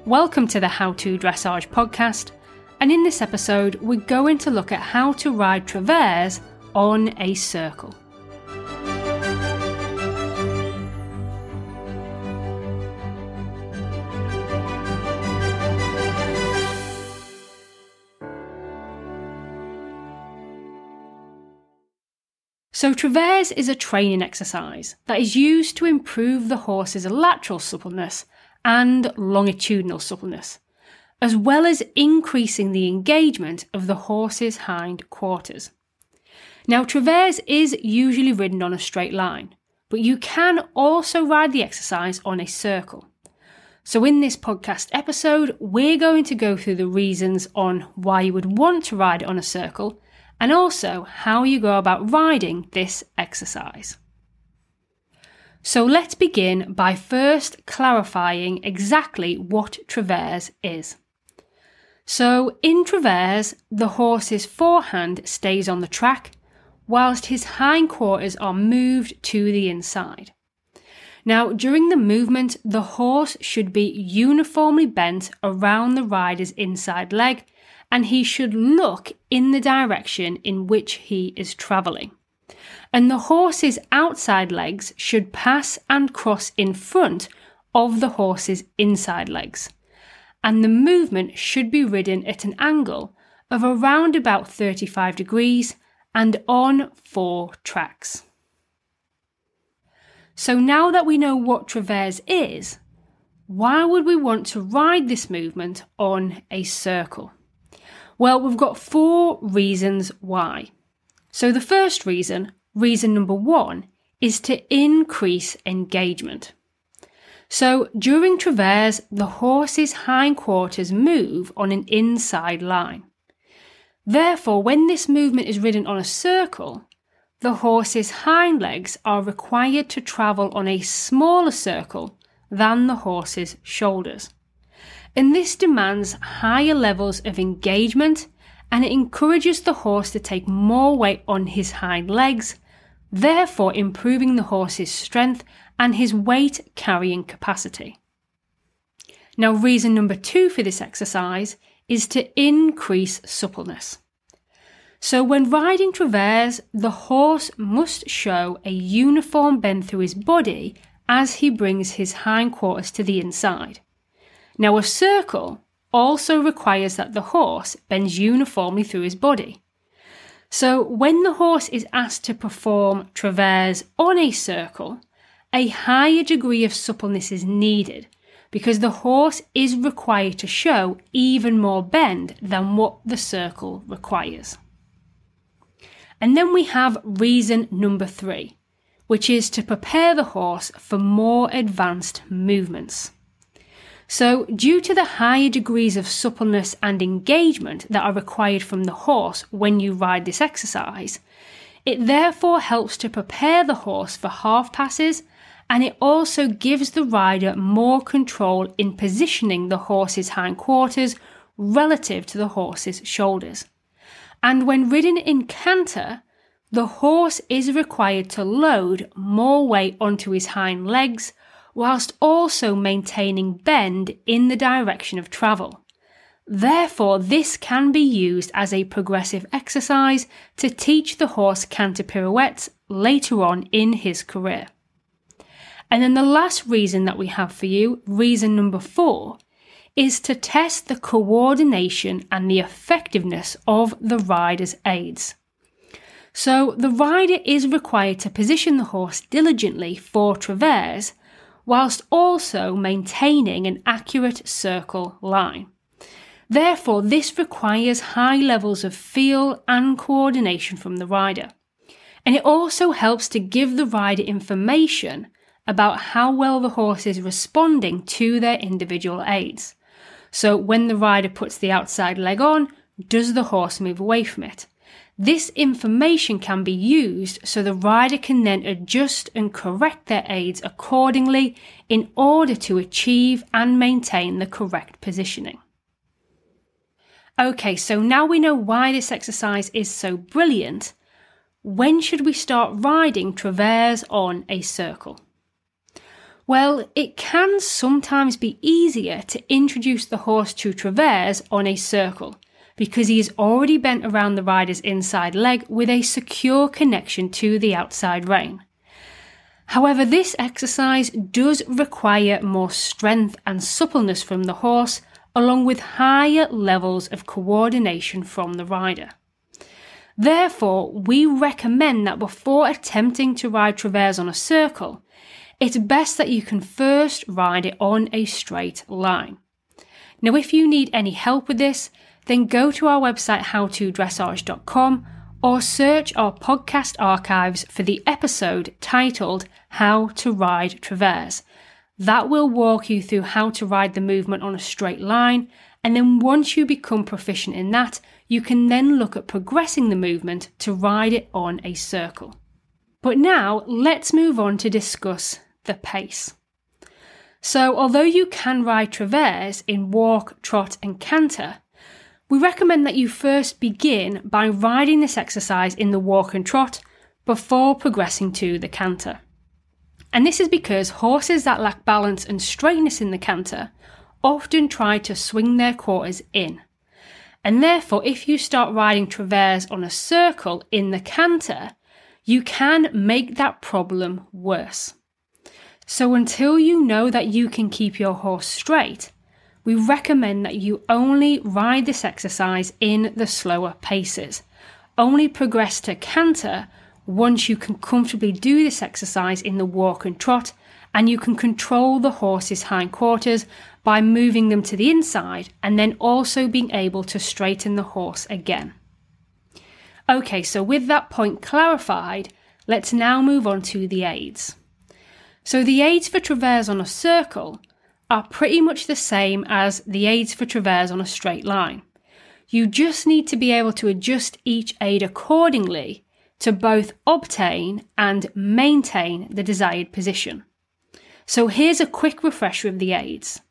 Welcome to the How to Dressage podcast, and in this episode we're going to look at how to ride Travers on a circle. So Travers is a training exercise that is used to improve the horse's lateral suppleness and longitudinal suppleness, as well as increasing the engagement of the horse's hind quarters. Now, Travers is usually ridden on a straight line, but you can also ride the exercise on a circle. So in this podcast episode, we're going to go through the reasons on why you would want to ride it on a circle, and also how you go about riding this exercise. So let's begin by first clarifying exactly what Travers is. So in Travers, the horse's forehand stays on the track, whilst his hindquarters are moved to the inside. Now, during the movement, the horse should be uniformly bent around the rider's inside leg, and he should look in the direction in which he is travelling. And the horse's outside legs should pass and cross in front of the horse's inside legs. And the movement should be ridden at an angle of around about 35 degrees and on 4 tracks. So now that we know what Travers is, why would we want to ride this movement on a circle? Well, we've got 4 reasons why. So the first reason number 1, is to increase engagement. So during Travers, the horse's hindquarters move on an inside line. Therefore, when this movement is ridden on a circle, the horse's hind legs are required to travel on a smaller circle than the horse's shoulders. And this demands higher levels of engagement, and it encourages the horse to take more weight on his hind legs, therefore improving the horse's strength and his weight carrying capacity. Now, reason number 2 for this exercise is to increase suppleness. So when riding Travers, the horse must show a uniform bend through his body as he brings his hindquarters to the inside. Now, a circle also requires that the horse bends uniformly through his body. So when the horse is asked to perform Travers on a circle, a higher degree of suppleness is needed because the horse is required to show even more bend than what the circle requires. And then we have reason number 3, which is to prepare the horse for more advanced movements. So, due to the higher degrees of suppleness and engagement that are required from the horse when you ride this exercise, it therefore helps to prepare the horse for half passes, and it also gives the rider more control in positioning the horse's hindquarters relative to the horse's shoulders. And when ridden in canter, the horse is required to load more weight onto his hind legs, whilst also maintaining bend in the direction of travel. Therefore, this can be used as a progressive exercise to teach the horse canter pirouettes later on in his career. And then the last reason that we have for you, reason number 4, is to test the coordination and the effectiveness of the rider's aids. So the rider is required to position the horse diligently for Travers, whilst also maintaining an accurate circle line. Therefore, this requires high levels of feel and coordination from the rider. And it also helps to give the rider information about how well the horse is responding to their individual aids. So when the rider puts the outside leg on, does the horse move away from it? This information can be used so the rider can then adjust and correct their aids accordingly in order to achieve and maintain the correct positioning. Okay, so now we know why this exercise is so brilliant. When should we start riding Travers on a circle? Well, it can sometimes be easier to introduce the horse to traverse on a circle because he is already bent around the rider's inside leg with a secure connection to the outside rein. However, this exercise does require more strength and suppleness from the horse, along with higher levels of coordination from the rider. Therefore, we recommend that before attempting to ride traverse on a circle, it's best that you can first ride it on a straight line. Now, if you need any help with this, then go to our website howtodressage.com or search our podcast archives for the episode titled How to Ride Traverse. That will walk you through how to ride the movement on a straight line, and then once you become proficient in that, you can then look at progressing the movement to ride it on a circle. But now, let's move on to discuss the pace. So, although you can ride traverse in walk, trot and canter, we recommend that you first begin by riding this exercise in the walk and trot before progressing to the canter. And this is because horses that lack balance and straightness in the canter often try to swing their quarters in. And therefore, if you start riding traverse on a circle in the canter, you can make that problem worse. So until you know that you can keep your horse straight, we recommend that you only ride this exercise in the slower paces. Only progress to canter once you can comfortably do this exercise in the walk and trot, and you can control the horse's hindquarters by moving them to the inside and then also being able to straighten the horse again. Okay, so with that point clarified, let's now move on to the aids. So the aids for traverse on a circle are pretty much the same as the aids for traverse on a straight line. You just need to be able to adjust each aid accordingly to both obtain and maintain the desired position. So here's a quick refresher of the aids.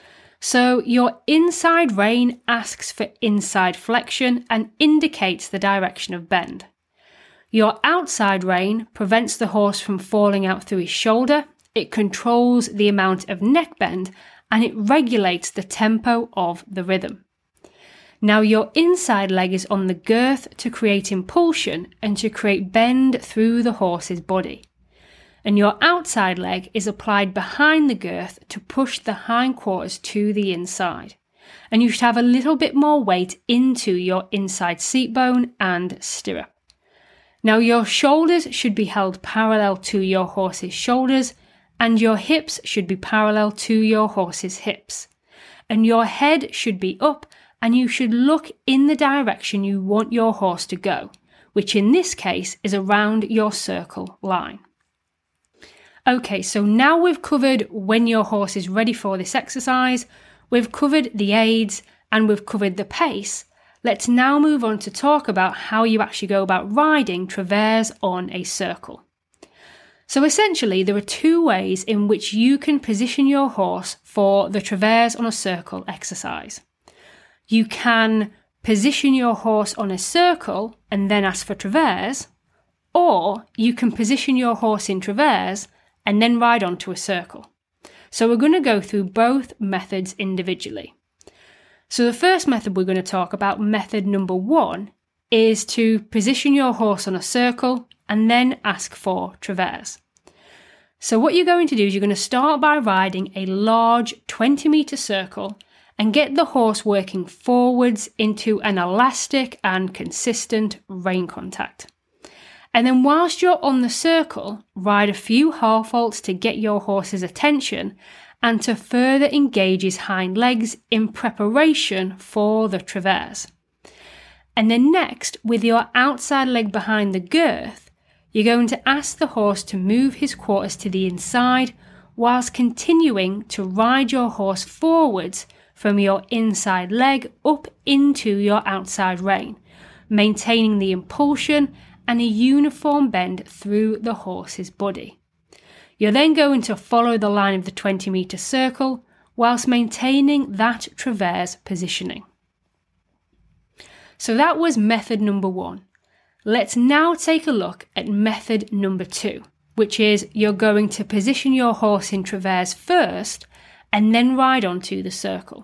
So your inside rein asks for inside flexion and indicates the direction of bend. Your outside rein prevents the horse from falling out through his shoulder. It controls the amount of neck bend and it regulates the tempo of the rhythm. Now your inside leg is on the girth to create impulsion and to create bend through the horse's body. And your outside leg is applied behind the girth to push the hindquarters to the inside. And you should have a little bit more weight into your inside seat bone and stirrup. Now your shoulders should be held parallel to your horse's shoulders, and your hips should be parallel to your horse's hips. And your head should be up, and you should look in the direction you want your horse to go, which in this case is around your circle line. Okay, so now we've covered when your horse is ready for this exercise, we've covered the aids, and we've covered the pace. Let's now move on to talk about how you actually go about riding traverse on a circle. So essentially, there are two ways in which you can position your horse for the traverse on a circle exercise. You can position your horse on a circle and then ask for traverse, or you can position your horse in traverse and then ride onto a circle. So we're going to go through both methods individually. So the first method we're going to talk about, method number 1, is to position your horse on a circle and then ask for traverse. So what you're going to do is you're going to start by riding a large 20-metre circle and get the horse working forwards into an elastic and consistent rein contact. And then whilst you're on the circle, ride a few half halts to get your horse's attention and to further engage his hind legs in preparation for the traverse. And then next, with your outside leg behind the girth, you're going to ask the horse to move his quarters to the inside whilst continuing to ride your horse forwards from your inside leg up into your outside rein, maintaining the impulsion and a uniform bend through the horse's body. You're then going to follow the line of the 20-metre circle whilst maintaining that traverse positioning. So that was method number 1. Let's now take a look at method number 2, which is you're going to position your horse in traverse first and then ride onto the circle.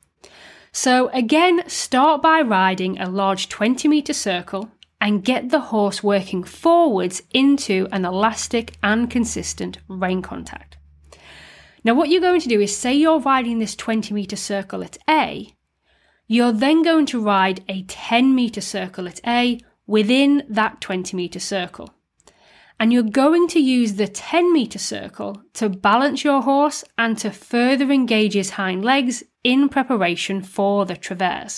So again, start by riding a large 20-metre circle and get the horse working forwards into an elastic and consistent rein contact. Now what you're going to do is, say you're riding this 20-metre circle at A, you're then going to ride a 10-metre circle at A within that 20-metre circle. And you're going to use the 10-metre circle to balance your horse and to further engage his hind legs in preparation for the traverse.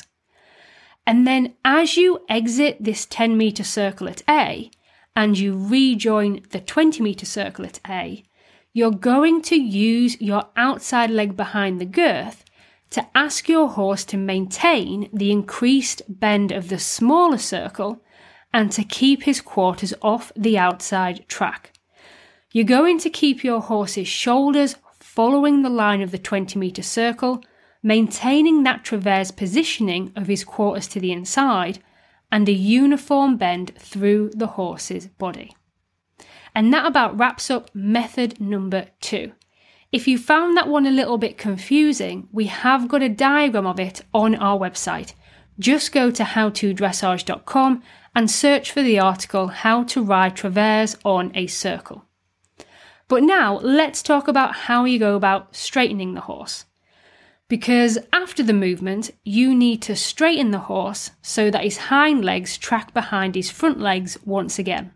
And then as you exit this 10-metre circle at A and you rejoin the 20-metre circle at A, you're going to use your outside leg behind the girth to ask your horse to maintain the increased bend of the smaller circle and to keep his quarters off the outside track. You're going to keep your horse's shoulders following the line of the 20-metre circle, maintaining that traverse positioning of his quarters to the inside and a uniform bend through the horse's body. And that about wraps up method number 2. If you found that one a little bit confusing, we have got a diagram of it on our website. Just go to howtodressage.com and search for the article How to Ride Traverse on a Circle. But now let's talk about how you go about straightening the horse. Because after the movement, you need to straighten the horse so that his hind legs track behind his front legs once again.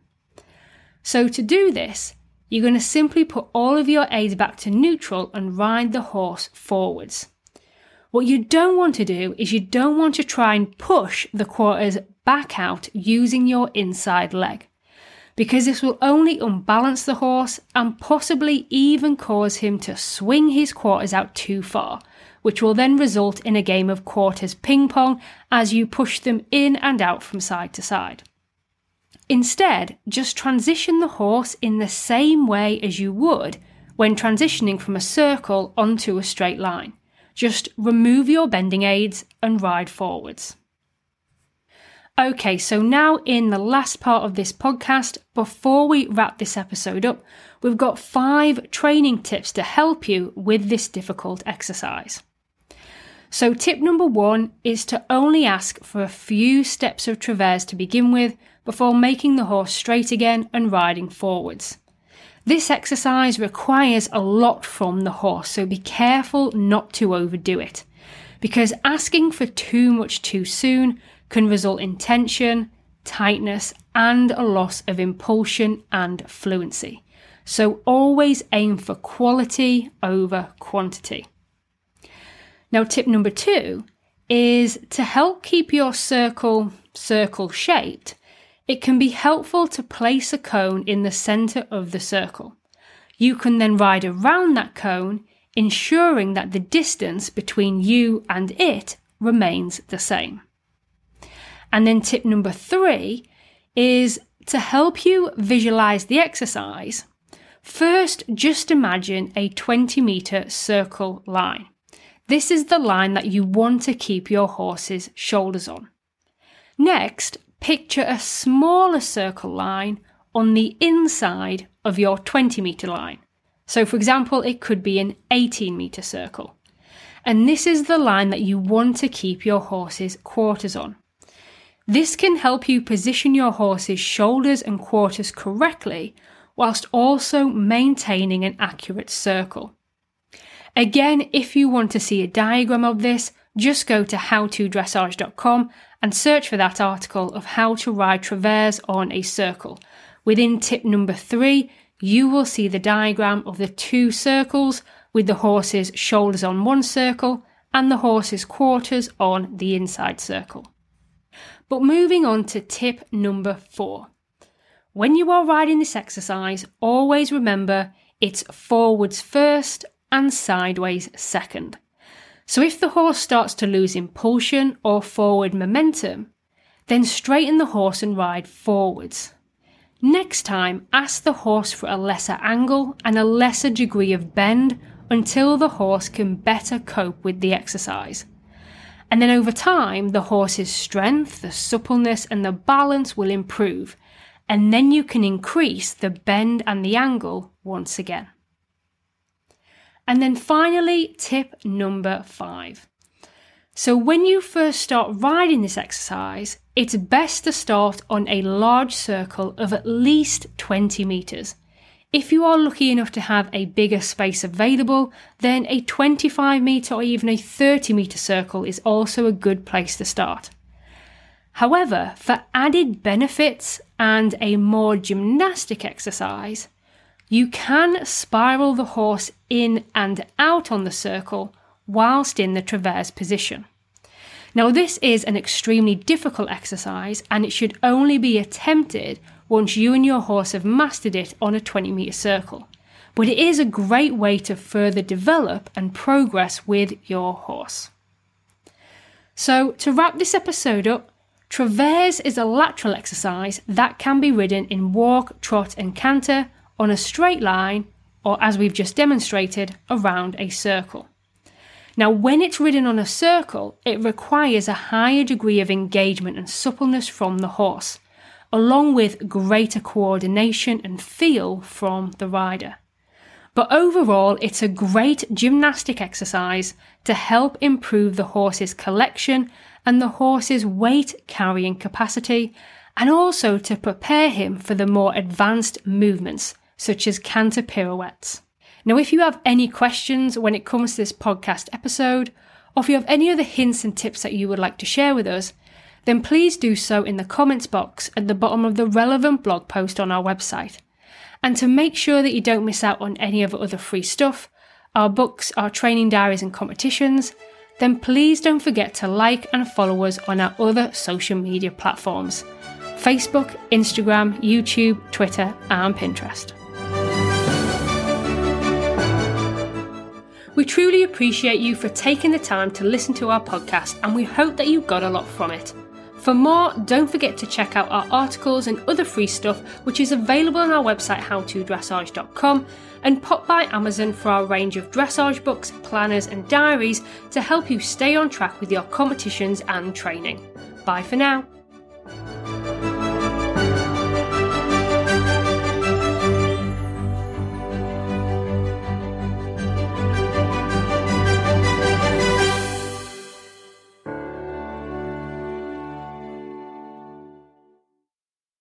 So to do this, you're going to simply put all of your aids back to neutral and ride the horse forwards. What you don't want to do is you don't want to try and push the quarters back out using your inside leg, because this will only unbalance the horse and possibly even cause him to swing his quarters out too far, which will then result in a game of quarters ping pong as you push them in and out from side to side. Instead, just transition the horse in the same way as you would when transitioning from a circle onto a straight line. Just remove your bending aids and ride forwards. Okay, so now in the last part of this podcast, before we wrap this episode up, we've got 5 training tips to help you with this difficult exercise. So tip number 1 is to only ask for a few steps of traverse to begin with before making the horse straight again and riding forwards. This exercise requires a lot from the horse, so be careful not to overdo it, because asking for too much too soon can result in tension, tightness, and a loss of impulsion and fluency. So always aim for quality over quantity. Now, tip number 2 is to help keep your circle shaped. It can be helpful to place a cone in the centre of the circle. You can then ride around that cone, ensuring that the distance between you and it remains the same. And then tip number 3 is to help you visualise the exercise. First, just imagine a 20-metre circle line. This is the line that you want to keep your horse's shoulders on. Next, picture a smaller circle line on the inside of your 20-metre line. So for example, it could be an 18-metre circle. And this is the line that you want to keep your horse's quarters on. This can help you position your horse's shoulders and quarters correctly, whilst also maintaining an accurate circle. Again, if you want to see a diagram of this, just go to howtodressage.com and search for that article of how to ride traverse on a circle. Within tip number 3, you will see the diagram of the 2 circles with the horse's shoulders on one circle and the horse's quarters on the inside circle. But moving on to tip number 4. When you are riding this exercise, always remember it's forwards first and sideways second. So if the horse starts to lose impulsion or forward momentum, then straighten the horse and ride forwards. Next time, ask the horse for a lesser angle and a lesser degree of bend until the horse can better cope with the exercise. And then over time, the horse's strength, the suppleness and the balance will improve, and then you can increase the bend and the angle once again. And then finally, tip number 5. So when you first start riding this exercise, it's best to start on a large circle of at least 20 meters. If you are lucky enough to have a bigger space available, then a 25 meter or even a 30 meter circle is also a good place to start. However, for added benefits and a more gymnastic exercise, you can spiral the horse in and out on the circle whilst in the traverse position. Now, this is an extremely difficult exercise and it should only be attempted once you and your horse have mastered it on a 20-metre circle. But it is a great way to further develop and progress with your horse. So, to wrap this episode up, traverse is a lateral exercise that can be ridden in walk, trot and canter on a straight line, or as we've just demonstrated, around a circle. Now, when it's ridden on a circle, it requires a higher degree of engagement and suppleness from the horse, along with greater coordination and feel from the rider. But overall, it's a great gymnastic exercise to help improve the horse's collection and the horse's weight carrying capacity, and also to prepare him for the more advanced movements, such as canter pirouettes. Now, if you have any questions when it comes to this podcast episode, or if you have any other hints and tips that you would like to share with us, then please do so in the comments box at the bottom of the relevant blog post on our website. And to make sure that you don't miss out on any of the other free stuff, our books, our training diaries and competitions, then please don't forget to like and follow us on our other social media platforms: Facebook, Instagram, YouTube, Twitter and Pinterest. We truly appreciate you for taking the time to listen to our podcast, and we hope that you got a lot from it. For more, don't forget to check out our articles and other free stuff, which is available on our website howtodressage.com, and pop by Amazon for our range of dressage books, planners and diaries to help you stay on track with your competitions and training. Bye for now.